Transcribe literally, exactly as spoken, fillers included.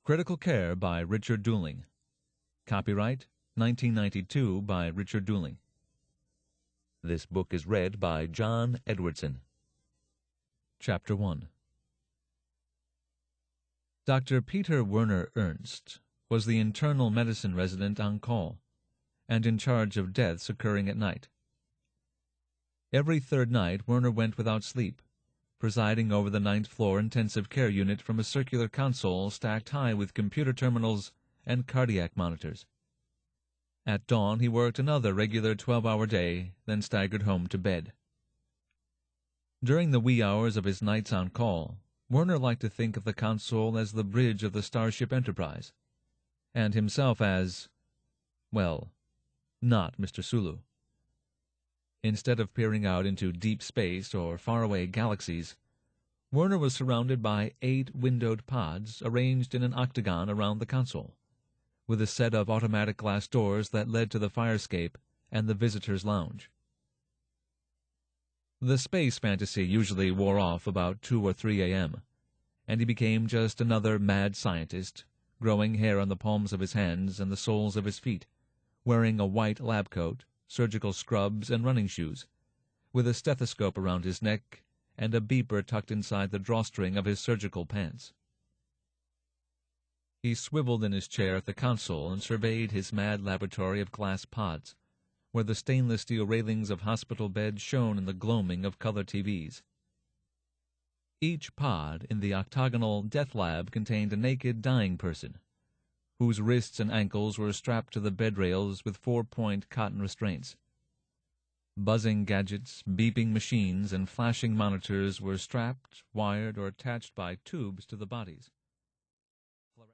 Critical Care by Richard Dooling. Copyright nineteen ninety-two by Richard Dooling. This book is read by John Edwardson. Chapter one. Doctor Peter Werner Ernst was the internal medicine resident on call, and in charge of deaths occurring at night. Every third night Werner went without sleep, presiding over the ninth-floor intensive care unit from a circular console stacked high with computer terminals and cardiac monitors. At dawn he worked another regular twelve-hour day, then staggered home to bed. During the wee hours of his nights on call, Werner liked to think of the console as the bridge of the Starship Enterprise, and himself as, well, not Mister Sulu. Instead of peering out into deep space or faraway galaxies, Werner was surrounded by eight windowed pods arranged in an octagon around the console, with a set of automatic glass doors that led to the firescape and the visitors' lounge. The space fantasy usually wore off about two or three a m, and he became just another mad scientist, growing hair on the palms of his hands and the soles of his feet, wearing a white lab coat, surgical scrubs, and running shoes, with a stethoscope around his neck and a beeper tucked inside the drawstring of his surgical pants. He swiveled in his chair at the console and surveyed his mad laboratory of glass pods, where the stainless steel railings of hospital beds shone in the gloaming of color T Vs. Each pod in the octagonal death lab contained a naked dying person, whose wrists and ankles were strapped to the bed rails with four-point cotton restraints. Buzzing gadgets, beeping machines, and flashing monitors were strapped, wired, or attached by tubes to the bodies.